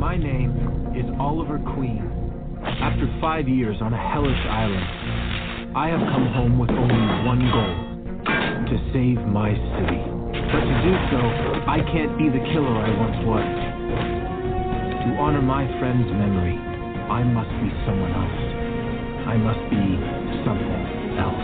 My name is Oliver Queen. After 5 years on a hellish island, I have come home with only one goal: to save my city. But to do so, I can't be the killer I once was. To honor my friend's memory, I must be someone else. I must be something else.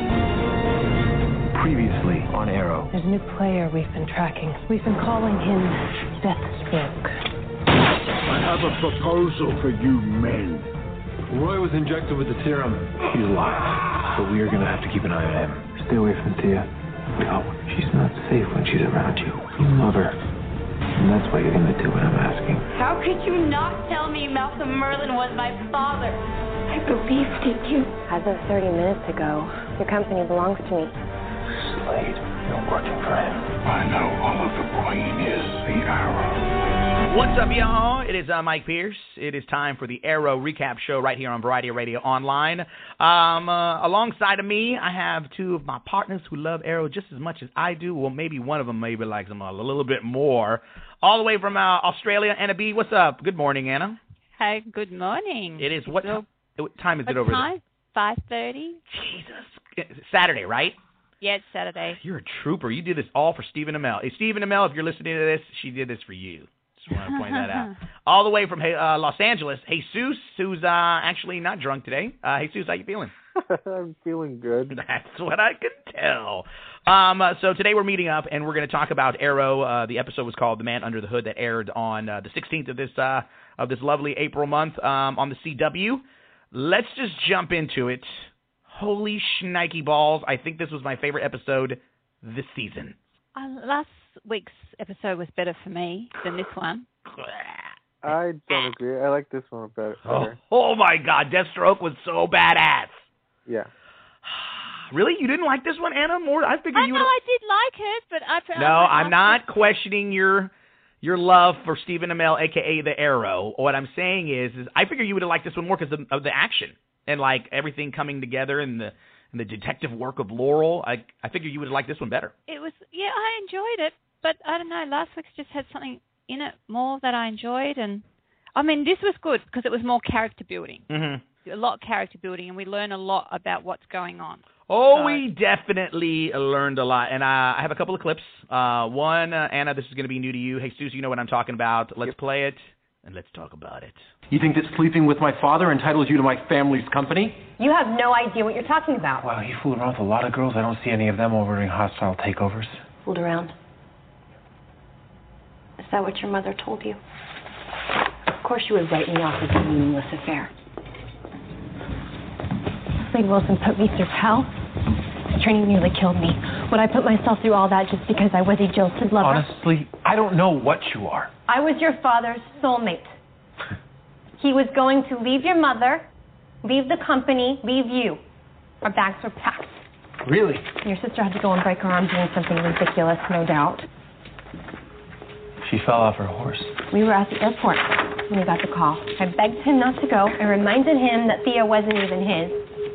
Previously on Arrow. There's a new player we've been tracking. We've been calling him Deathstroke. I have a proposal for you men. Roy was injected with the serum. He's alive, but we are going to have to keep an eye on him. Stay away from Tia. No, she's not safe when she's around you. You love her, and that's why you're going to do what I'm asking. How could you not tell me Malcolm Merlin was my father? I believed in you. As of 30 minutes ago, your company belongs to me. Slade, you're working for him. I know Oliver Queen is the Arrow. What's up, y'all? It is Mike Pierce. It is time for the Arrow Recap Show right here on Variety Radio Online. Alongside of me, I have two of my partners who love Arrow just as much as I do. Well, maybe one of them maybe likes them a little bit more. All the way from Australia, Anna B. What's up? Good morning, Anna. Hi, good morning. It is what time is it over there? 5:30. Jesus. Saturday, right? Yeah, it's Saturday. You're a trooper. You did this all for Stephen Amell. Hey, Stephen Amell, if you're listening to this, she did this for you. Just want to point that out. All the way from Los Angeles, Jesus, who's actually not drunk today. Jesus, how you feeling? I'm feeling good. That's what I can tell. So today we're meeting up, and we're going to talk about Arrow. The episode was called "The Man Under the Hood" that aired on the 16th of this lovely April month on the CW. Let's just jump into it. Holy shnikey balls. I think this was my favorite episode this season. Last week's episode was better for me than this one. I don't agree. I like this one better. Oh my God. Deathstroke was so badass. Yeah. Really? You didn't like this one, Anna? More? I figured you would. I did like it, but No, I'm not questioning your love for Stephen Amell, a.k.a. The Arrow. What I'm saying is I figure you would have liked this one more because of the action and, like, everything coming together and the detective work of Laurel. I figure you would have liked this one better. It was, yeah, I enjoyed it, but I don't know, last week's just had something in it more that I enjoyed. And, I mean, this was good because it was more character building. Mm-hmm. A lot of character building, and we learn a lot about what's going on. Oh, we definitely learned a lot. And I have a couple of clips. One, Anna, this is going to be new to you. Hey, Susie, you know what I'm talking about. Let's play it, and let's talk about it. You think that sleeping with my father entitles you to my family's company? You have no idea what you're talking about. Wow, you fool around with a lot of girls. I don't see any of them ordering hostile takeovers. Fooled around. Is that what your mother told you? Of course you would write me off as a meaningless affair. Slade Wilson put me through hell. His training nearly killed me. Would I put myself through all that just because I was a jilted lover? Honestly, I don't know what you are. I was your father's soulmate. He was going to leave your mother, leave the company, leave you. Our bags were packed. Really? Your sister had to go and break her arm doing something ridiculous, no doubt. She fell off her horse. We were at the airport when we got the call. I begged him not to go and reminded him that Thea wasn't even his.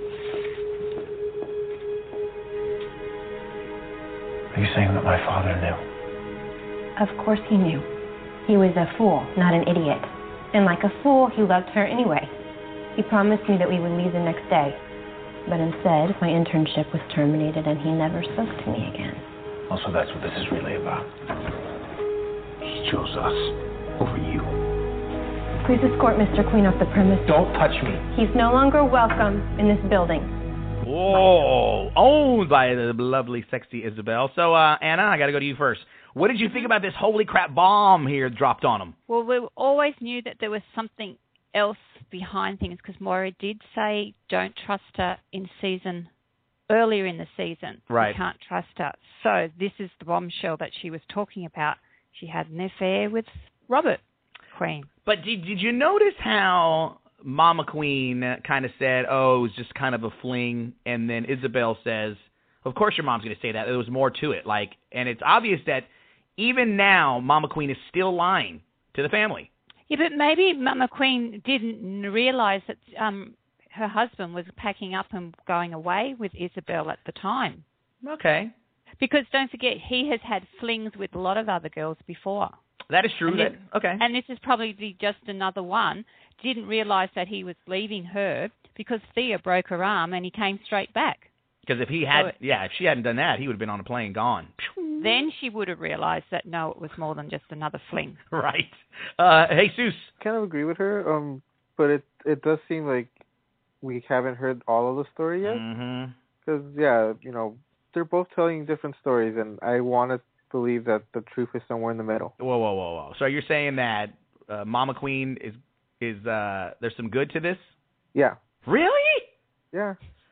Are you saying that my father knew? Of course he knew. He was a fool, not an idiot. And like a fool, he loved her anyway. He promised me that we would leave the next day. But instead, my internship was terminated and he never spoke to me again. Also, that's what this is really about. She chose us over you. Please escort Mr. Queen off the premise. Don't touch me. He's no longer welcome in this building. Whoa, owned by the lovely, sexy Isabel. So, Anna, I got to go to you first. What did you think about this holy crap bomb here dropped on him? Well, we always knew that there was something else behind things because Moira did say don't trust her earlier in the season. Right. You can't trust her. So this is the bombshell that she was talking about. She had an affair with Robert Queen. But did you notice how Mama Queen kind of said, oh, it was just kind of a fling, and then Isabel says, of course your mom's going to say that. There was more to it. And it's obvious that even now, Mama Queen is still lying to the family. Yeah, but maybe Mama Queen didn't realize that her husband was packing up and going away with Isabel at the time. Okay. Because don't forget, he has had flings with a lot of other girls before. That is true. Okay. And this is probably just another one. Didn't realize that he was leaving her because Thea broke her arm and he came straight back. Because if she hadn't done that, he would have been on a plane gone. Then she would have realized that, no, it was more than just another fling. Right. Jesus. Kind of agree with her, but it does seem like we haven't heard all of the story yet. Because, they're both telling different stories, and I want to believe that the truth is somewhere in the middle. Whoa. So you're saying that Mama Queen is there's some good to this? Yeah. Really? Yeah.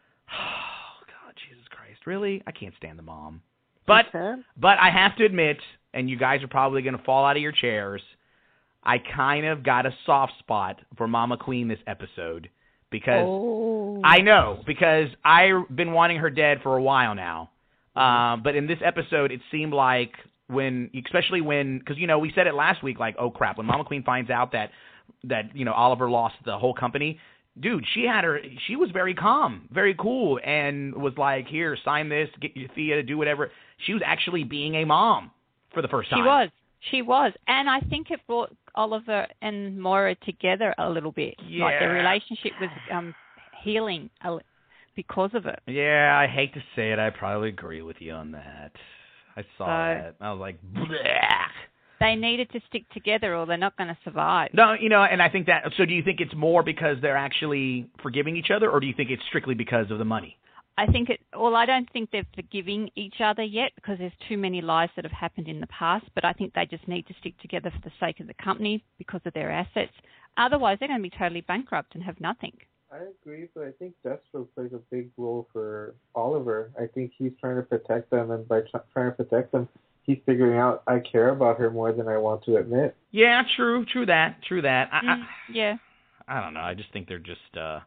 Really? I can't stand the mom. But I have to admit, and you guys are probably going to fall out of your chairs, I kind of got a soft spot for Mama Queen this episode because I know, because I've been wanting her dead for a while now. But in this episode, it seemed like especially when, because, we said it last week, like, oh, crap, when Mama Queen finds out that Oliver lost the whole company, dude, she was very calm, very cool, and was like, here, sign this, get your Thea to do whatever. She was actually being a mom for the first time. She was. And I think it brought Oliver and Moira together a little bit. Yeah. Like their relationship was healing because of it. Yeah, I hate to say it. I probably agree with you on that. I saw that. I was like, bleh. They needed to stick together or they're not going to survive. No, and I think that, so do you think it's more because they're actually forgiving each other, or do you think it's strictly because of the money? I don't think they're forgiving each other yet because there's too many lies that have happened in the past, but I think they just need to stick together for the sake of the company because of their assets. Otherwise, they're going to be totally bankrupt and have nothing. I agree, but I think Deathstroke plays a big role for Oliver. I think he's trying to protect them, and by trying to protect them, he's figuring out I care about her more than I want to admit. Yeah, true that. Yeah. I don't know. I just think they're just.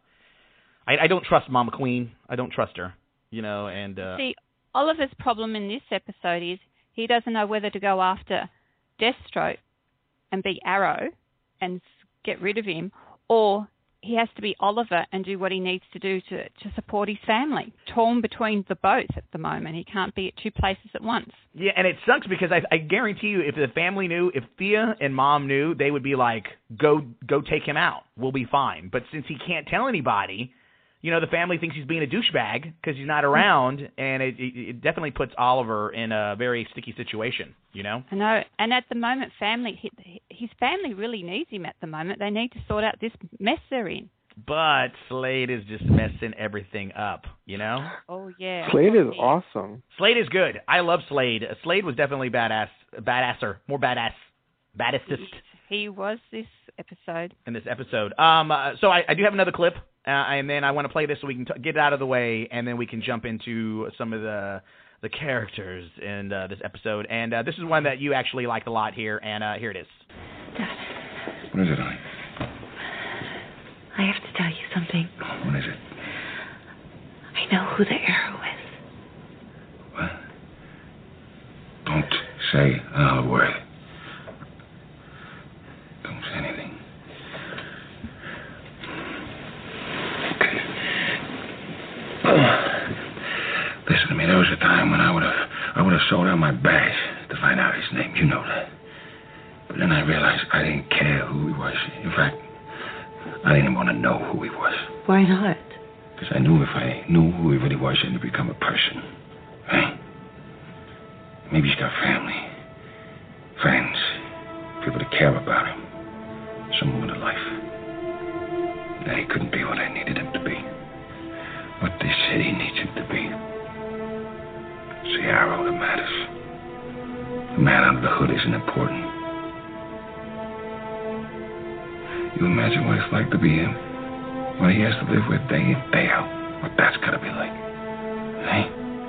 I don't trust Mama Queen. I don't trust her. And. See, Oliver's problem in this episode is he doesn't know whether to go after Deathstroke and be Arrow and get rid of him, or he has to be Oliver and do what he needs to do to support his family. Torn between the both at the moment. He can't be at two places at once. Yeah, and it sucks because I guarantee you if the family knew, if Thea and Mom knew, they would be like, go take him out. We'll be fine. But since he can't tell anybody, the family thinks he's being a douchebag because he's not around, and it definitely puts Oliver in a very sticky situation, I know, and at the moment, his family really needs him at the moment. They need to sort out this mess they're in. But Slade is just messing everything up, Oh, yeah. Slade is awesome. Slade is good. I love Slade. Slade was definitely badasser, more baddestest. He was this episode. In this episode. So I do have another clip. And then I want to play this so we can get it out of the way, and then we can jump into some of the characters in this episode. And this is one that you actually liked a lot here, and here it is. Dad. What is it, honey? I have to tell you something. What is it? I know who the Arrow is. What? Don't say another word. Don't say anything. Listen to me, there was a time when I would have sold out my badge to find out his name. You know that. But then I realized I didn't care who he was. In fact, I didn't want to know who he was. Why not? Because I knew if I knew who he really was, then he'd become a person. Right? Maybe he's got family, friends, people that care about him. Some with a life. Now he couldn't be what I needed him to be. What this city needs him to be. It's the Arrow that matters. The man under the hood isn't important. You imagine what it's like to be him? What he has to live with day in, day out. What that's gotta be like. Hey?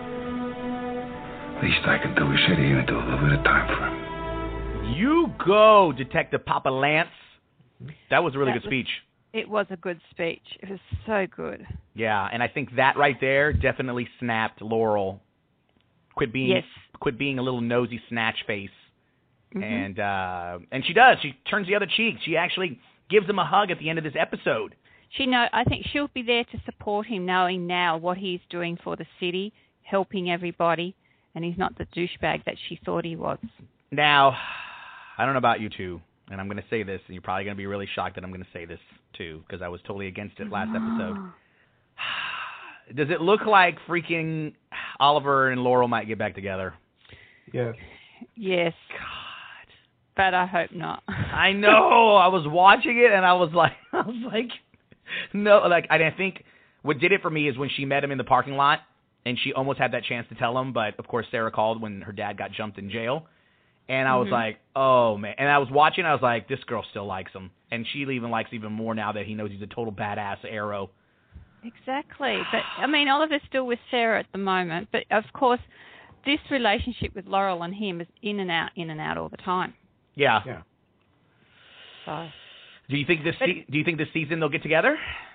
Least I can do is sit here and do a little bit of time for him. You go, Detective Papa Lance. That was a really good speech. It was a good speech. It was so good. Yeah, and I think that right there definitely snapped Laurel. Quit being a little nosy snatch face. Mm-hmm. And she does. She turns the other cheek. She actually gives him a hug at the end of this episode. I think she'll be there to support him, knowing now what he's doing for the city, helping everybody, and he's not the douchebag that she thought he was. Now, I don't know about you two, and I'm going to say this, and you're probably going to be really shocked that I'm going to say this too, because I was totally against it last episode. Does it look like freaking Oliver and Laurel might get back together? Yes. Yes. God. But I hope not. I know. I was watching it, and I was like, no. Like, I think what did it for me is when she met him in the parking lot, and she almost had that chance to tell him, but of course Sarah called when her dad got jumped in jail. And I was like, oh, man. And I was watching, I was like, this girl still likes him. And she even likes even more now that he knows he's a total badass Arrow. Exactly. But, I mean, Oliver's still with Sarah at the moment. But, of course, this relationship with Laurel and him is in and out all the time. Yeah. Yeah. So. Do you think this season they'll get together?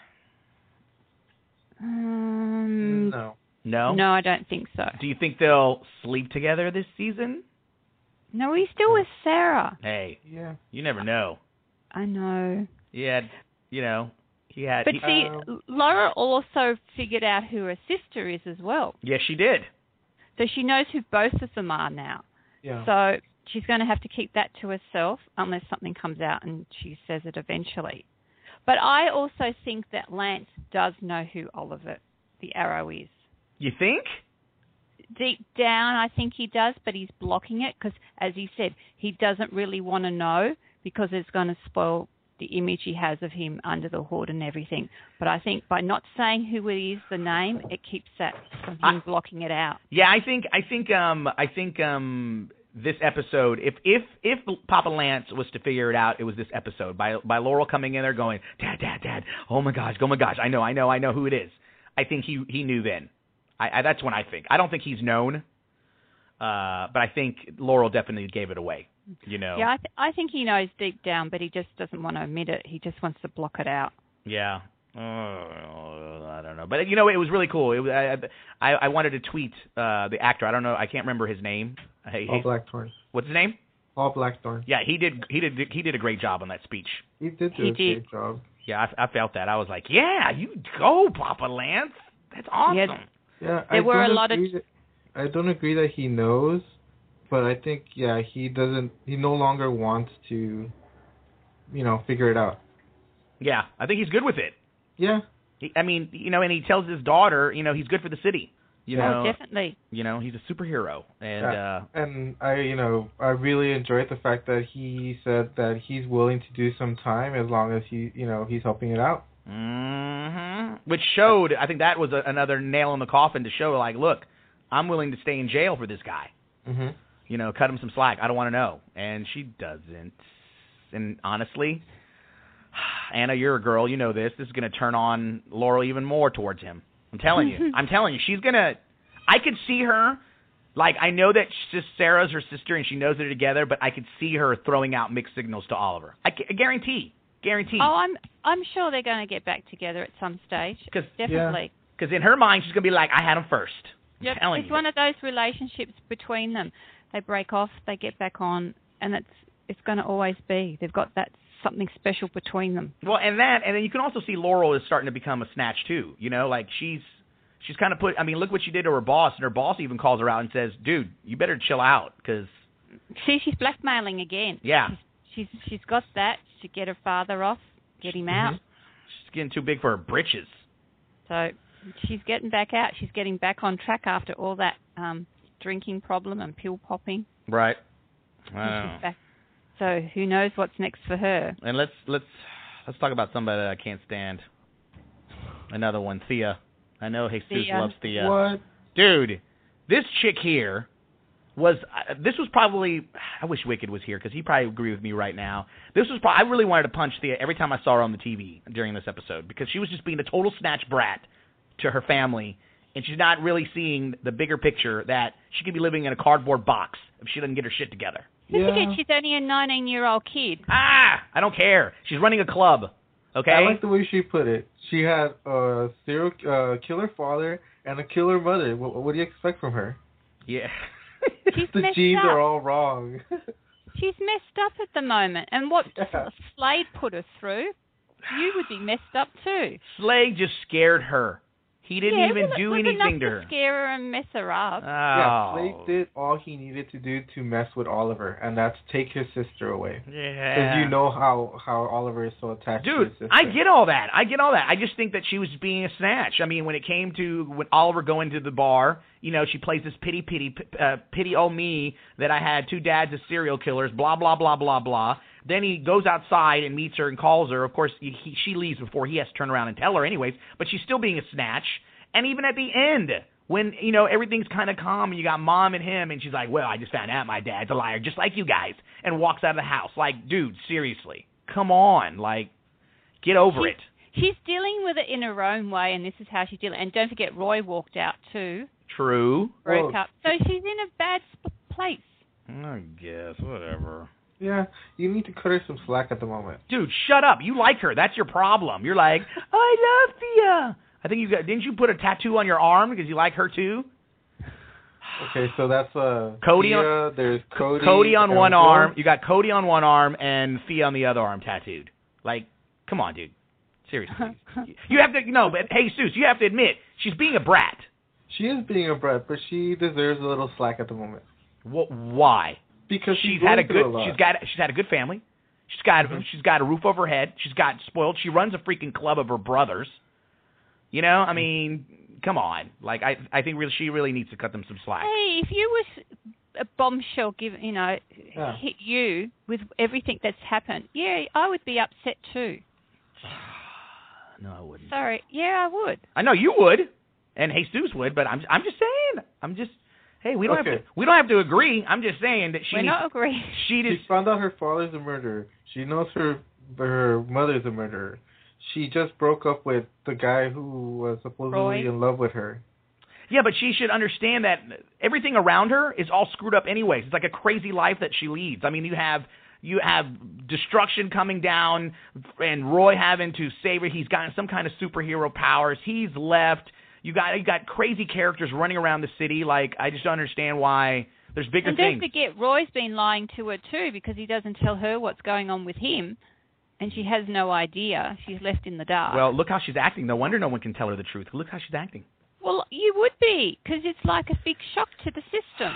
No. No? No, I don't think so. Do you think they'll sleep together this season? No, he's still with Sarah. Hey. Yeah. You never know. I know. He had, But see, Laura also figured out who her sister is as well. Yes, she did. So she knows who both of them are now. Yeah. So she's going to have to keep that to herself unless something comes out and she says it eventually. But I also think that Lance does know who Oliver the Arrow is. You think? Deep down, I think he does, but he's blocking it because, as he said, he doesn't really want to know because it's going to spoil the image he has of him under the hood and everything. But I think by not saying who it is, the name, it keeps that from him blocking it out. Yeah, I think this episode, if Papa Lance was to figure it out, it was this episode by Laurel coming in there going, Dad, oh my gosh, I know who it is. I think he knew then. That's what I think. I don't think he's known, but I think Laurel definitely gave it away. Yeah, I think he knows deep down, but he just doesn't want to admit it. He just wants to block it out. Yeah. I don't know. But, it was really cool. I wanted to tweet the actor. I don't know. I can't remember his name. Paul Blackthorne. What's his name? Paul Blackthorne. Yeah, he did a great job on that speech. He did a great job. Yeah, I felt that. I was like, yeah, you go, Papa Lance. That's awesome. Yeah, there were a lot of... I don't agree that he knows, but I think, he no longer wants to, figure it out. Yeah, I think he's good with it. Yeah. And he tells his daughter, he's good for the city. Definitely. He's a superhero. And and I really enjoyed the fact that he said that he's willing to do some time as long as he's helping it out. Mm-hmm. Which showed, I think that was another nail in the coffin to show, like, look, I'm willing to stay in jail for this guy. Mm-hmm. Cut him some slack. I don't want to know. And she doesn't. And honestly, Anna, you're a girl. You know this. This is going to turn on Laurel even more towards him. I'm telling you. She's going to – I could see her – like, I know that Sarah's her sister and she knows they're together, but I could see her throwing out mixed signals to Oliver. I guarantee. Oh, I'm sure they're going to get back together at some stage. Definitely. Because in her mind, she's going to be like, I had him first. Yep, it's one of those relationships between them. They break off, they get back on, and it's going to always be. They've got that something special between them. Well, and then you can also see Laurel is starting to become a snatch too. Like she's kind of put. I mean, look what she did to her boss, and her boss even calls her out and says, "Dude, you better chill out," because. See, she's blackmailing again. Yeah. She's got that to get her father off, get him out. She's getting too big for her britches. So she's getting back out. She's getting back on track after all that drinking problem and pill popping. Right. She's back. So who knows what's next for her? And let's talk about somebody that I can't stand. Another one, Thea. I know Jesus loves Thea. What? Dude, this chick here was this was probably, I wish Wicked was here because he probably agree with me right now. This was I really wanted to punch Thea every time I saw her on the TV during this episode because she was just being a total snatch brat to her family, and she's not really seeing the bigger picture that she could be living in a cardboard box if she doesn't get her shit together. Don't forget she's only a 19-year-old kid. I don't care. She's running a club. Okay. I like the way she put it. She had a serial killer father and a killer mother. What do you expect from her? Yeah. The genes are all wrong. She's messed up at the moment. And what Slade put her through, you would be messed up too. Slade just scared her. He didn't even do anything to her. To scare her and mess her up. Oh. Yeah, Slade did all he needed to do to mess with Oliver, and that's take his sister away. Yeah. Because you know how Oliver is so attached to his sister. Dude, I get all that. I just think that she was being a snatch. I mean, when it came to when Oliver going to the bar, you know, she plays this pity oh me that I had 2 dads as serial killers, blah, blah, blah, blah, blah. Then he goes outside and meets her and calls her. Of course, she leaves before he has to turn around and tell her anyways, but she's still being a snatch. And even at the end, when, you know, everything's kind of calm and you got Mom and him, and she's like, well, I just found out my dad's a liar, just like you guys, and walks out of the house. Like, dude, seriously. Come on. Like, get over it. She's dealing with it in her own way, and this is how she's dealing. And don't forget, Roy walked out too. True. Broke up. So she's in a bad place. I guess, whatever. Yeah, you need to cut her some slack at the moment. Dude, shut up. You like her. That's your problem. You're like, I love Thea. I think didn't you put a tattoo on your arm because you like her too? Okay, so that's Cody Thea, there's Cody on one arm. You got Cody on one arm and Thea on the other arm tattooed. Like, come on, dude. Seriously. You have to, but hey, Seuss, you have to admit, she's being a brat. She is being a brat, but she deserves a little slack at the moment. Why? Because she's had a good family. She's got a roof over her head. She's got spoiled. She runs a freaking club of her brothers. You know, I mean, come on. Like, I think she really needs to cut them some slack. Hey, if you was a bombshell hit you with everything that's happened, yeah, I would be upset too. No, I wouldn't. Sorry. Yeah, I would. I know you would, and Jesus would, but I'm just saying. Hey, we don't have to agree. I'm just saying that we're not agreeing. She found out her father's a murderer. She knows her mother's a murderer. She just broke up with the guy who was supposedly in love with her. Yeah, but she should understand that everything around her is all screwed up anyways. It's like a crazy life that she leads. I mean, you have destruction coming down, and Roy having to save her. He's got some kind of superhero powers. He's left. You got crazy characters running around the city. Like, I just don't understand why there's bigger things. And don't forget, Roy's been lying to her too because he doesn't tell her what's going on with him, and she has no idea. She's left in the dark. Well, look how she's acting. No wonder no one can tell her the truth. Look how she's acting. Well, you would be, because it's like a big shock to the system.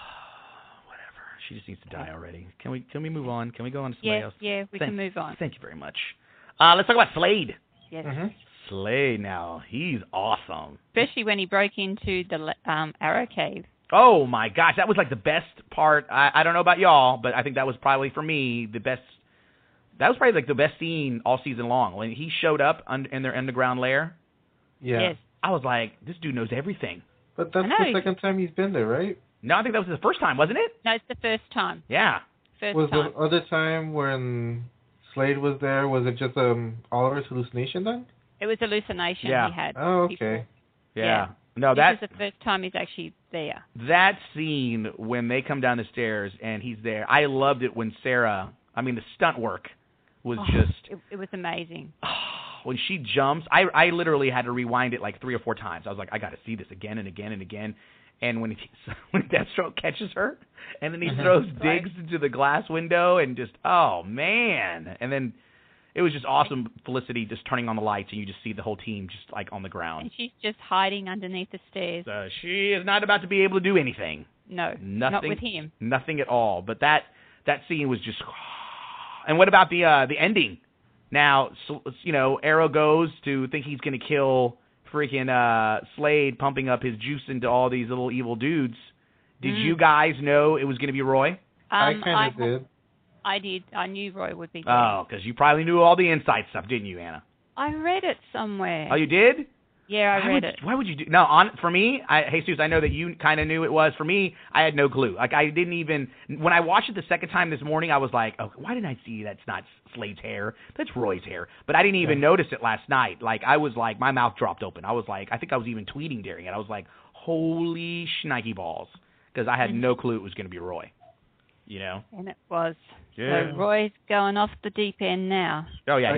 Whatever. She just needs to die already. Can we move on? Can we go on to somebody else? Yeah, we can move on. Thank you very much. Let's talk about Slade. Yes. Mm-hmm. Slade now. He's awesome. Especially when he broke into the Arrow Cave. Oh, my gosh. That was like the best part. I don't know about y'all, but I think that was probably, for me, the best. That was probably like the best scene all season long. When he showed up in their underground lair. Yeah. Yes. I was like, this dude knows everything. But that's the second time he's been there, right? No, I think that was the first time, wasn't it? No, it's the first time. Yeah. Was the other time when Slade was there, was it just Oliver's hallucination then? It was hallucination he had. Oh, okay. Before. Yeah. No, this is the first time he's actually there. That scene when they come down the stairs and he's there, I loved it when the stunt work was It was amazing. When she jumps, I literally had to rewind it like 3 or 4 times. I was like, I got to see this again and again and again. And when Deathstroke catches her, and then he throws Diggs into the glass window, and just, oh, man. And then it was just awesome, Felicity just turning on the lights, and you just see the whole team just like on the ground. And she's just hiding underneath the stairs. She is not about to be able to do anything. No, nothing, not with him. Nothing at all. But that scene was just... And what about the ending? Now, Arrow goes to think he's going to kill freaking Slade, pumping up his juice into all these little evil dudes. Did you guys know it was going to be Roy? I kind of did. I did. I knew Roy would be there. Oh, because you probably knew all the inside stuff, didn't you, Anna? I read it somewhere. Oh, you did? Yeah, I read it. Why would you do? No, for me, Jesus, I know that you kind of knew it was. For me, I had no clue. Like, I didn't even. When I watched it the second time this morning, I was like, oh, why didn't I see that's not Slade's hair? That's Roy's hair. But I didn't even notice it last night. Like, I was like, my mouth dropped open. I was like, I think I was even tweeting during it. I was like, holy shnikey balls, because I had no clue it was going to be Roy. You know. And it was. Yeah. So Roy's going off the deep end now. Oh yeah.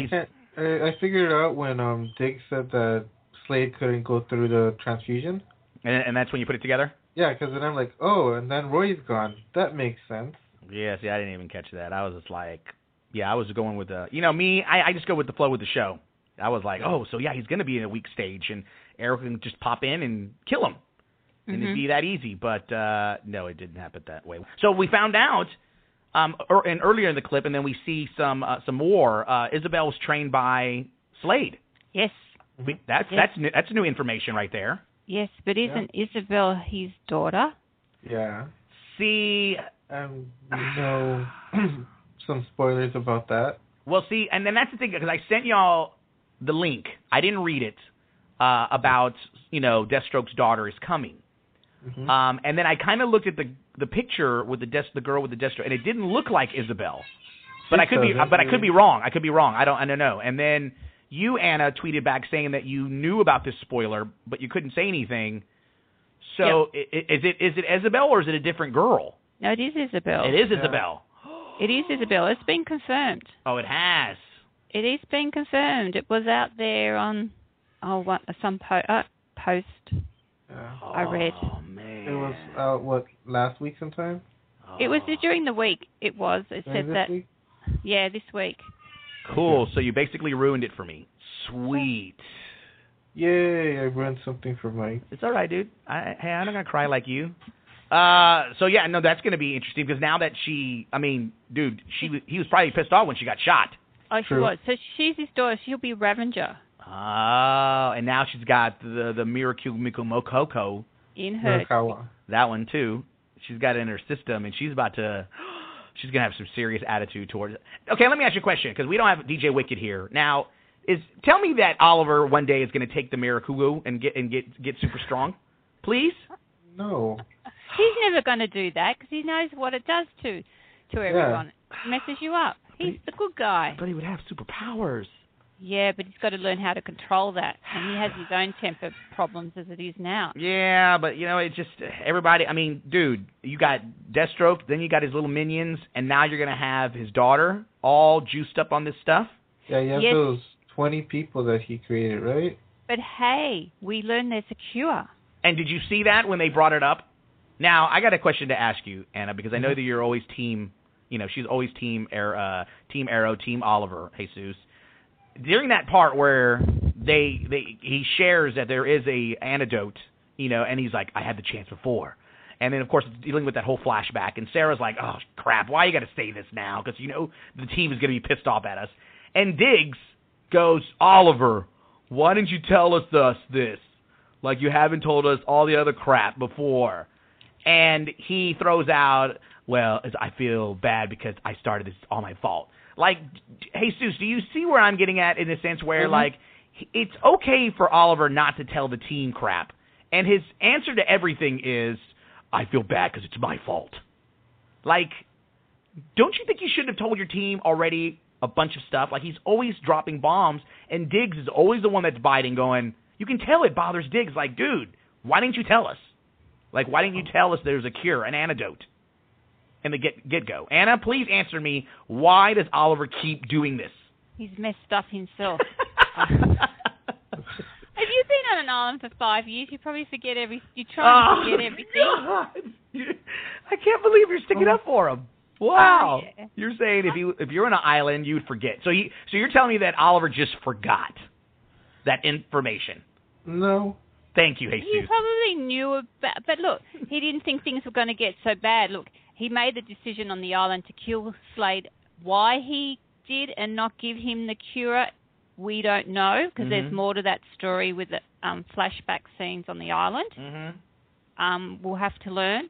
I figured it out when Diggs said that Slade couldn't go through the transfusion. And that's when you put it together? Yeah, because then I'm like, oh, and then Roy's gone. That makes sense. Yeah, see, I didn't even catch that. I was just like, I was going with the, me, I just go with the flow with the show. I was like, oh, so yeah, he's going to be in a weak stage, and Arrow can just pop in and kill him. And it'd be that easy. But, no, it didn't happen that way. So we found out, and earlier in the clip, and then we see some more, Isabel was trained by Slade. Yes. That's new information right there. Yes, but isn't Isabel his daughter? Yeah. See... we know some spoilers about that. Well, see, and then that's the thing, because I sent y'all the link. I didn't read it about, Deathstroke's daughter is coming. Mm-hmm. And then I kind of looked at the picture with the girl with the Deathstroke, and it didn't look like Isabel. But I could be wrong. I don't know. And then you, Anna, tweeted back saying that you knew about this spoiler, but you couldn't say anything. So is it Isabel or is it a different girl? No, it is Isabel. It is Isabel. It is Isabel. It's been confirmed. Oh, it has. It is being confirmed. It was out there on some post I read. Oh, man. It was out, last week sometime? It was during the week. It was. It said that. Week? Yeah, this week. Cool. So you basically ruined it for me. Sweet. Yay, I ruined something for Mike. It's all right, dude. I'm not going to cry like you. That's going to be interesting because now that he was probably pissed off when she got shot. Oh, she was. So she's his daughter. She'll be Ravenger. Oh, and now she's got the Miracle Mokoko in her. That one, too. She's got it in her system, and she's going to have some serious attitude towards it. Okay, let me ask you a question because we don't have DJ Wicked here. Now, tell me that Oliver one day is going to take the Mirakugu and get super strong, please? No. He's never going to do that because he knows what it does to everyone. It messes you up. He's the good guy. But he would have superpowers. Yeah, but he's got to learn how to control that. And he has his own temper problems as it is now. Yeah, but, it's just everybody. I mean, dude, you got Deathstroke, then you got his little minions, and now you're going to have his daughter all juiced up on this stuff? Yeah, you have those 20 people that he created, right? But, hey, we learned there's a cure. And did you see that when they brought it up? Now, I got a question to ask you, Anna, because I know that you're always team, she's always team Arrow, team Oliver, Jesus. During that part where he shares that there is a antidote, and he's like, I had the chance before. And then, of course, it's dealing with that whole flashback. And Sarah's like, oh, crap, why you got to say this now? Because, the team is going to be pissed off at us. And Diggs goes, Oliver, why didn't you tell us this? Like you haven't told us all the other crap before. And he throws out, well, I feel bad because I started this. It's all my fault. Like, Jesus, do you see where I'm getting at in the sense where, it's okay for Oliver not to tell the team crap. And his answer to everything is, I feel bad because it's my fault. Like, don't you think you should have told your team already a bunch of stuff? Like, he's always dropping bombs, and Diggs is always the one that's biting, going, you can tell it bothers Diggs. Like, dude, why didn't you tell us? Like, why didn't you tell us there's a cure, an antidote? In the get-go. Anna, please answer me. Why does Oliver keep doing this? He's messed up himself. Have you been on an island for 5 years? You probably forget everything. You try to forget everything. God. I can't believe you're sticking up for him. Wow. Yeah. You're saying if you're on an island, you'd forget. So you're telling me that Oliver just forgot that information? No. Thank you, Jesus. He probably knew about, but look, he didn't think things were going to get so bad. Look, he made the decision on the island to kill Slade. Why he did and not give him the cure, we don't know, because there's more to that story with the flashback scenes on the island. Mm-hmm. We'll have to learn.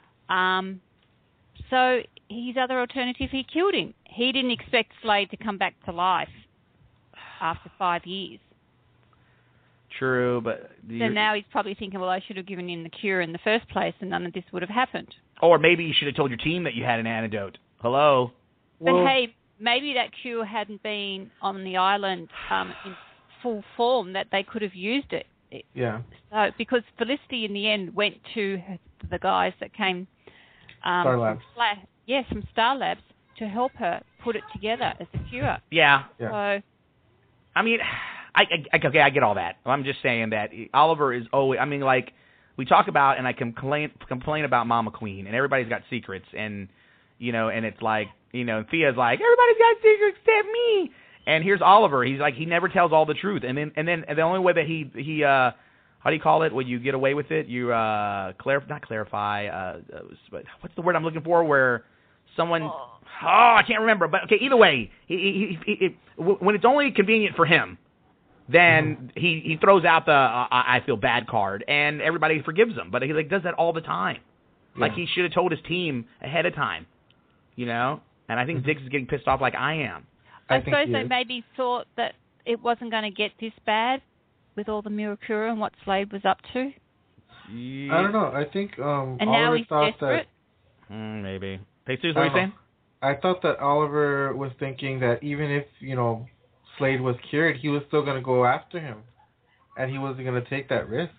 So his other alternative, he killed him. He didn't expect Slade to come back to life after 5 years. True, but... So now he's probably thinking, well, I should have given him the cure in the first place and none of this would have happened. Or maybe you should have told your team that you had an antidote. Hello? But hey, maybe that cure hadn't been on the island in full form, that they could have used it. Yeah. So, because Felicity in the end went to the guys that came... Star Labs. From Star Labs to help her put it together as a cure. Yeah. So... I mean... I get all that. I'm just saying that Oliver is always... I mean, like, we talk about, and I complain about Mama Queen, and everybody's got secrets, and, and it's like, and Thea's like, everybody's got secrets except me. And here's Oliver. He's like, he never tells all the truth. And then the only way that he how do you call it when you get away with it? You not clarify. What's the word I'm looking for? Where someone I can't remember. But okay, either way, when it's only convenient for him, then he throws out the I feel bad card, and everybody forgives him. But he does that all the time. Yeah. Like he should have told his team ahead of time, you know. And I think Dix is getting pissed off like I am. I suppose they maybe thought that it wasn't going to get this bad with all the Mirakuru and what Slade was up to. Yeah. I don't know. I think and now he's desperate. Maybe. Hey, Susan, what are you saying? I thought that Oliver was thinking that even if, you know, Slade was cured, he was still going to go after him. And he wasn't going to take that risk.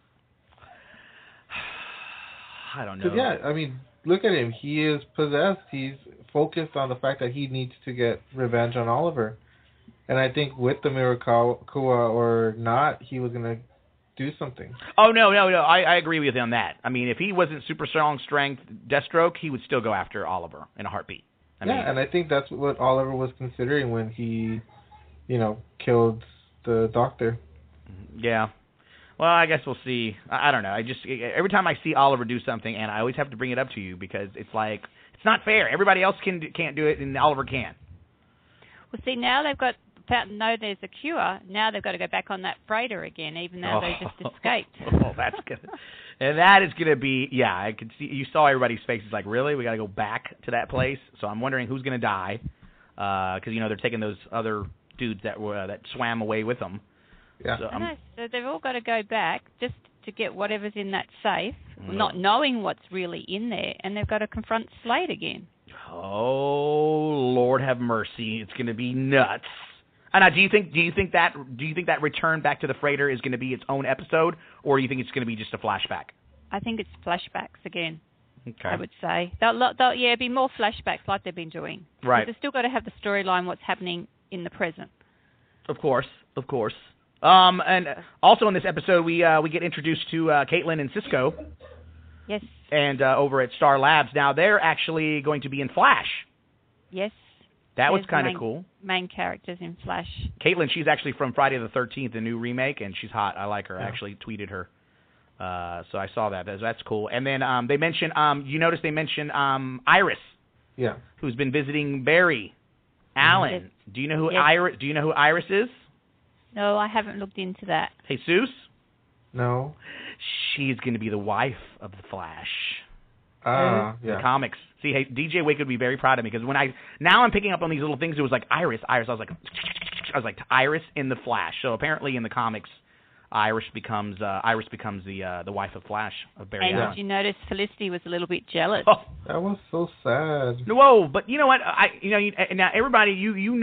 I don't know. Yeah, I mean, look at him. He is possessed. He's focused on the fact that he needs to get revenge on Oliver. And I think with the Mirakuru or not, he was going to do something. Oh, no. I agree with you on that. I mean, if he wasn't super strong strength Deathstroke, he would still go after Oliver in a heartbeat. And I think that's what Oliver was considering when he, you know, killed the doctor. Yeah. Well, I guess we'll see. I don't know. Every time I see Oliver do something, and I always have to bring it up to you because it's like, it's not fair. Everybody else can't do it, and Oliver can. Well, see, now they've got, know there's a cure, now they've got to go back on that freighter again, even though they just escaped. That's good. And that is going to be, yeah, I could see, you saw everybody's faces like, really? We got to go back to that place? So I'm wondering who's going to die, because, you know, they're taking those other dudes that swam away with them. Yeah. So they've all got to go back just to get whatever's in that safe, not knowing what's really in there, and they've got to confront Slade again. Oh, Lord have mercy! It's going to be nuts. And do you think that return back to the freighter is going to be its own episode, or do you think it's going to be just a flashback? I think it's flashbacks again. Okay. I would say they'll be more flashbacks like they've been doing. Right. They've still got to have the storyline, what's happening in the present. Of course. And also in this episode, we get introduced to Caitlin and Cisco. Yes. And over at Star Labs. Now, they're actually going to be in Flash. Yes. That was kind of cool. Main characters in Flash. Caitlin, she's actually from Friday the 13th, the new remake, and she's hot. I like her. I actually tweeted her. So I saw that. That's cool. And then they mentioned, you notice they mentioned Iris. Yeah. Who's been visiting Barry Allen. Yes. Do you know who Iris? Do you know who Iris is? No, I haven't looked into that. Jesus? No. She's going to be the wife of the Flash. Yeah. The comics. See, hey, DJ Wake would be very proud of me because now I'm picking up on these little things. It was like Iris. I was like Iris in the Flash. So apparently in the comics, Iris becomes the wife of Flash of Barry Allen. And did you notice Felicity was a little bit jealous? Oh, that was so sad. Whoa, but you know what? Now everybody, you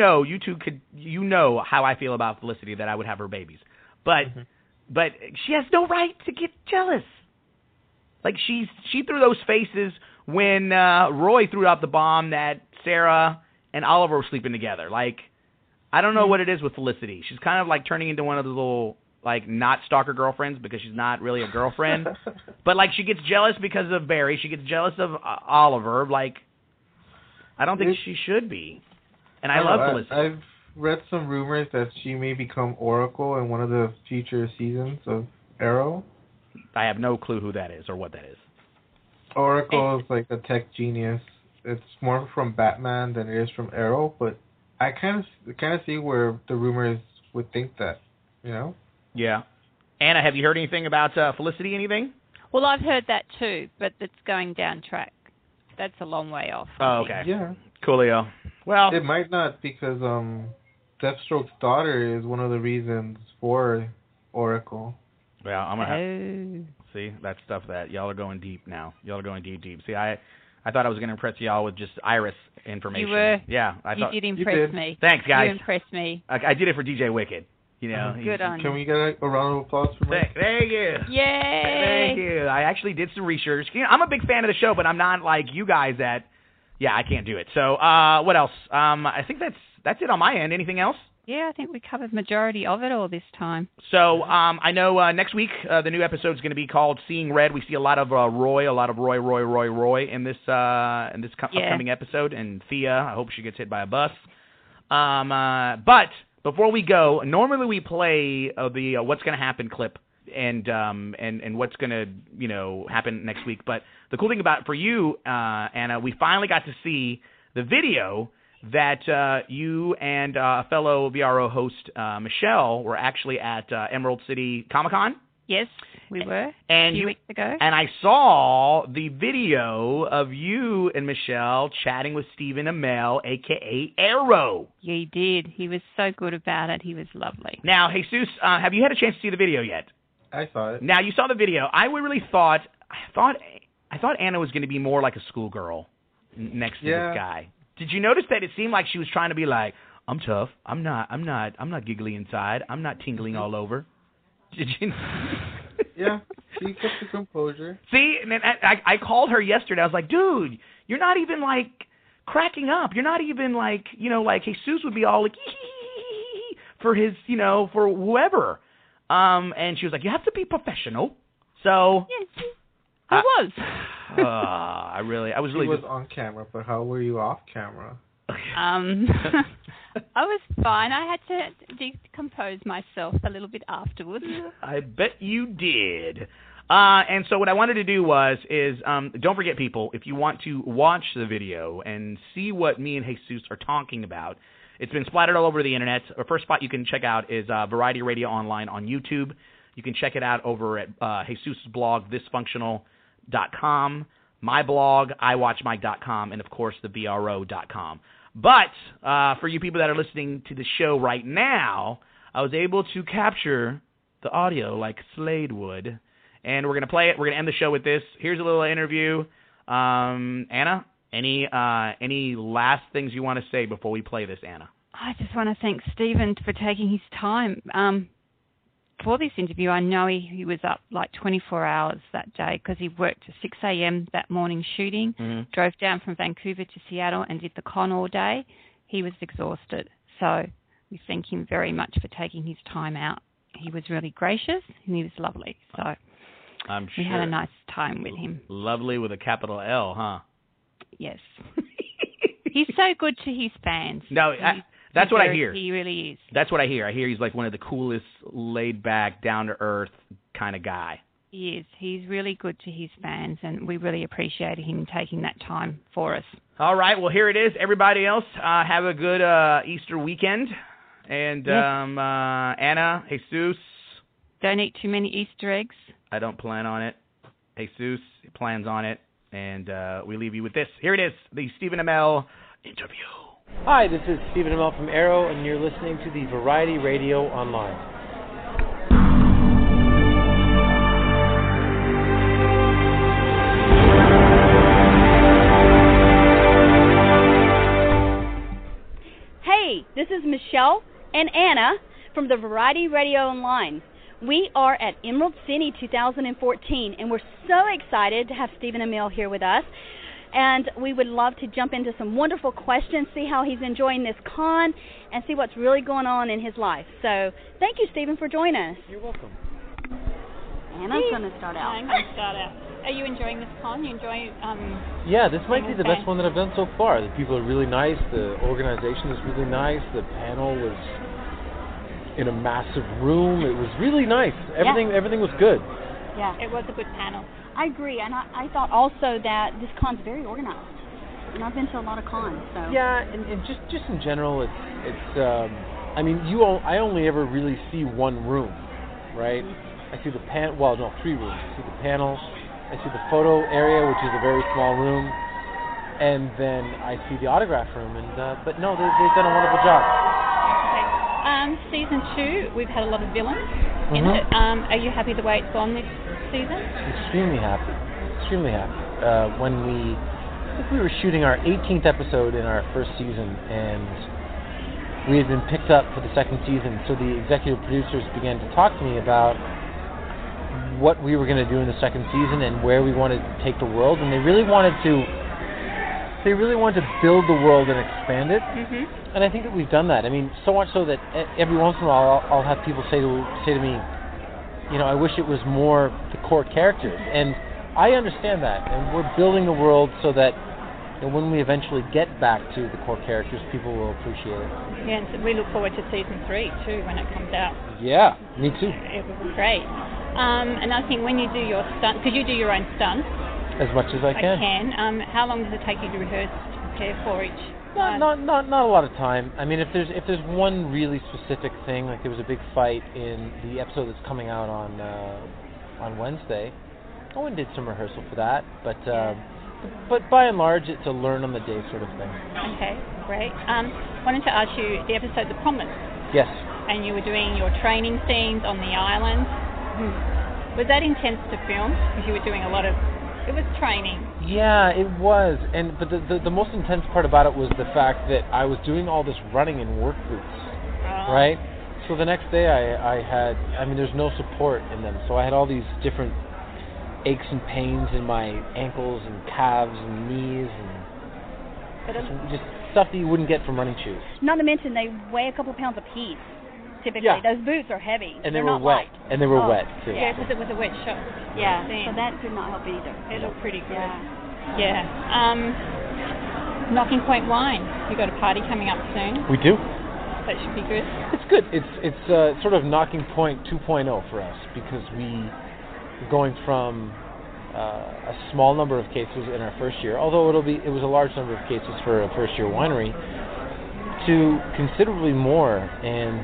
know how I feel about Felicity, that I would have her babies, but she has no right to get jealous. Like she threw those faces when Roy threw out the bomb that Sarah and Oliver were sleeping together. Like I don't know what it is with Felicity. She's kind of like turning into one of those little, like, not stalker girlfriends because she's not really a girlfriend. But, like, she gets jealous because of Barry. She gets jealous of Oliver. Like, I don't think she should be. And I love Felicity. I've read some rumors that she may become Oracle in one of the future seasons of Arrow. I have no clue who that is or what that is. Oracle is like a tech genius. It's more from Batman than it is from Arrow, but I kind of see where the rumors would think that, you know? Yeah. Anna, have you heard anything about Felicity, anything? Well, I've heard that too, but it's going down track. That's a long way off. Oh, okay. Yeah. Coolio. Well, it might not, because Deathstroke's daughter is one of the reasons for Oracle. Well, I'm going to see, that's stuff that y'all are going deep now. Y'all are going deep. See, I thought I was going to impress y'all with just Iris information. You were. Yeah. You did impress me. Thanks, guys. You impressed me. I did it for DJ Wicked. You know, good on you. Can we get a round of applause for me? Thank you. Yay! Thank you. I actually did some research. You know, I'm a big fan of the show, but I'm not like you guys that, I can't do it. So, what else? I think that's it on my end. Anything else? Yeah, I think we covered majority of it all this time. So, I know next week the new episode is going to be called Seeing Red. We see a lot of Roy in this upcoming episode, and Thea, I hope she gets hit by a bus. But before we go, normally we play the What's Going to Happen clip and what's going to, happen next week. But the cool thing about it for you, Anna, we finally got to see the video that you and a fellow VRO host, Michelle, were actually at Emerald City Comic-Con. Yes, we were and a few weeks ago. And I saw the video of you and Michelle chatting with Stephen Amell, a.k.a. Arrow. Yeah, he did. He was so good about it. He was lovely. Now, Jesus, have you had a chance to see the video yet? I saw it. Now, you saw the video. I really thought Anna was going to be more like a schoolgirl next to this guy. Did you notice that it seemed like she was trying to be like, I'm tough. I'm not giggly inside. I'm not tingling all over. Did you? Yeah, she kept the composure. See, and then I called her yesterday. I was like, dude, you're not even like cracking up. You're not even like, like Jesus would be all like for his, for whoever. And she was like, you have to be professional. So yes, I was. I was really. She was on camera, but how were you off camera? I was fine. I had to decompose myself a little bit afterwards. I bet you did. And so what I wanted to do is don't forget, people, if you want to watch the video and see what me and Jesus are talking about, it's been splattered all over the internet. The first spot you can check out is Variety Radio Online on YouTube. You can check it out over at Jesus' blog, thisfunctional.com, my blog, iwatchmike.com, and, of course, thevro.com. But for you people that are listening to the show right now, I was able to capture the audio like Slade would, and we're going to play it. We're going to end the show with this. Here's a little interview. Anna, any last things you want to say before we play this, Anna? I just want to thank Stephen for taking his time for this interview. I know he was up like 24 hours that day because he worked at 6 a.m. that morning shooting, drove down from Vancouver to Seattle and did the con all day. He was exhausted. So we thank him very much for taking his time out. He was really gracious and he was lovely. So I'm sure we had a nice time with him. Lovely with a capital L, huh? Yes. He's so good to his fans. No, that's what I hear. He really is. That's what I hear. I hear he's like one of the coolest, laid-back, down-to-earth kind of guy. He is. He's really good to his fans, and we really appreciate him taking that time for us. All right. Well, here it is. Everybody else, have a good Easter weekend. And yes. Anna, Jesus. Don't eat too many Easter eggs. I don't plan on it. Jesus plans on it. And we leave you with this. Here it is, the Stephen Amell interview. Hi, this is Stephen Amell from Arrow, and you're listening to the Variety Radio Online. Hey, this is Michelle and Anna from the Variety Radio Online. We are at Emerald City 2014, and we're so excited to have Stephen Amell here with us. And we would love to jump into some wonderful questions, see how he's enjoying this con, and see what's really going on in his life. So thank you, Stephen, for joining us. You're welcome. Anna's going to start out. I'm going to start out. Are you enjoying this con? You enjoy Yeah, this might be the best one that I've done so far. The people are really nice. The organization is really nice. The panel was in a massive room. It was really nice. Everything was good. Yeah, it was a good panel. I agree, and I thought also that this con's very organized, and I've been to a lot of cons. So yeah, and just in general, it's I mean, I only ever really see one room, right? I see the three rooms. I see the panel, I see the photo area, which is a very small room, and then I see the autograph room. And but no, they've done a wonderful job. Okay. Season 2, we've had a lot of villains in it. Are you happy the way it's gone this season? Extremely happy. When we were shooting our 18th episode in our first season, and we had been picked up for the second season, so the executive producers began to talk to me about what we were going to do in the second season and where we wanted to take the world, and they really wanted to build the world and expand it. And I think that we've done that. I mean, so much so that every once in a while I'll have people say to me, I wish it was more the core characters. And I understand that. And we're building the world so that and when we eventually get back to the core characters, people will appreciate it. Yeah, and so we look forward to season 3 too when it comes out. Yeah, me too. It will be great. Another thing, when you do your stunt, because you do your own stunts. As much as I can. How long does it take you to rehearse, to prepare for each? Not a lot of time. I mean, if there's one really specific thing, like there was a big fight in the episode that's coming out on Wednesday. I went and did some rehearsal for that, but by and large, it's a learn on the day sort of thing. Okay, great. Wanted to ask you the episode The Promise. Yes. And you were doing your training scenes on the island. Was that intense to film? Because you were doing a lot of. It was training. Yeah, it was, but the most intense part about it was the fact that I was doing all this running in work boots, right? So the next day there's no support in them, so I had all these different aches and pains in my ankles and calves and knees and just stuff that you wouldn't get from running shoes. Not to mention they weigh a couple of pounds apiece. Typically, those boots are heavy. And they were wet. And they were wet too. Yeah, because it was a wet shot. Yeah, so that did not help either. It looked pretty good. Yeah. Knocking Point Wine. You got a party coming up soon. We do. That should be good. It's good. It's sort of Knocking Point 2.0 for us because we're going from a small number of cases in our first year, although it was a large number of cases for a first year winery, to considerably more, and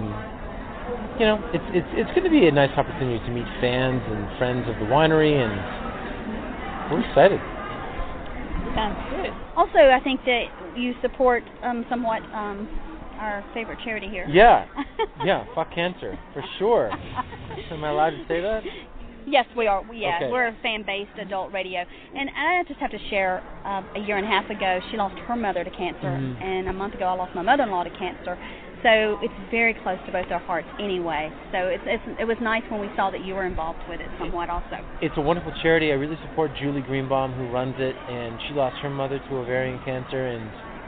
it's going to be a nice opportunity to meet fans and friends of the winery, and we're excited. Sounds good. Also, I think that you support somewhat our favorite charity here. Yeah, fuck cancer for sure. Am I allowed to say that? Yes, we are. Okay. We're a fan-based adult radio. And I just have to share, a year and a half ago, she lost her mother to cancer, and a month ago I lost my mother-in-law to cancer. So it's very close to both our hearts anyway. So it was nice when we saw that you were involved with it somewhat also. It's a wonderful charity. I really support Julie Greenbaum, who runs it, and she lost her mother to ovarian cancer, and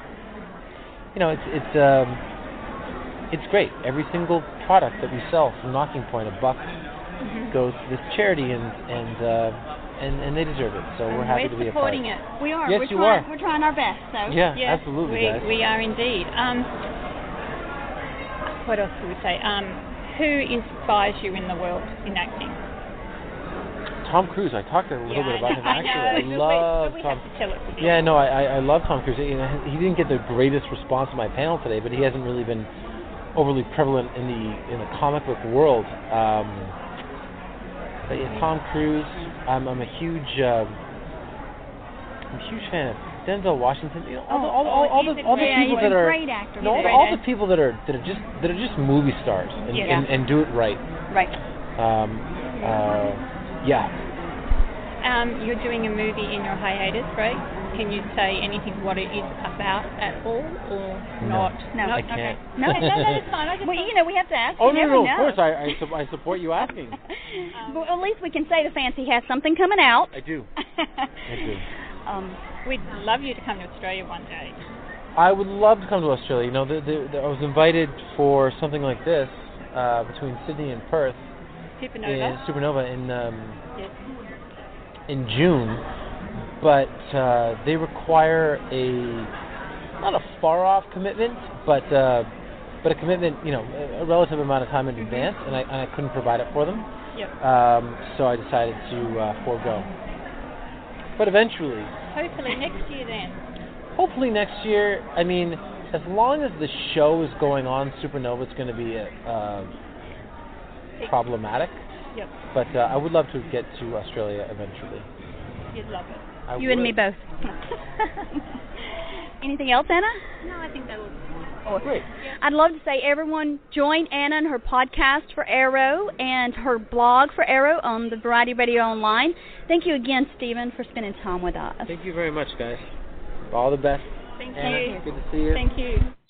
it's great. Every single product that we sell from Knocking Point, $1 goes to this charity, and they deserve it. So we're happy to be a part. We're supporting it. We are. Yes, We're trying our best. So yeah, absolutely, guys. We are indeed. What else do we say? Who inspires you in the world in acting? Tom Cruise. I talked a little bit about him actually. I love Tom. Have to tell it to Yeah, no, I love Tom Cruise. He didn't get the greatest response on my panel today, but he hasn't really been overly prevalent in the comic book world. But yeah, Tom Cruise. I'm a huge fan of Denzel Washington. All the people that are great actor. all the people that are just movie stars and do it right. Right. You're doing a movie in your hiatus, right? Can you say anything what it is about at all, or not? No, I can't. Okay. No, that's fine. Well, we have to ask. Oh no, of course, I support you asking. But at least we can say to fans he has something coming out. I do. We'd love you to come to Australia one day. I would love to come to Australia. I was invited for something like this between Sydney and Perth. Supernova in June, but they require not a far off commitment, but a commitment, a relative amount of time in advance, and I couldn't provide it for them. Yep. So I decided to forego. But eventually. Hopefully next year then. Hopefully next year. I mean, as long as the show is going on, Supernova is going to be problematic. Yep. But I would love to get to Australia eventually. You'd love it. You and me both. Anything else, Anna? No, I think that was awesome. Great. I'd love to say everyone join Anna and her podcast for Arrow and her blog for Arrow on the Variety Radio Online. Thank you again, Stephen, for spending time with us. Thank you very much, guys. All the best. Thank Anna, you. Good to see you. Thank you.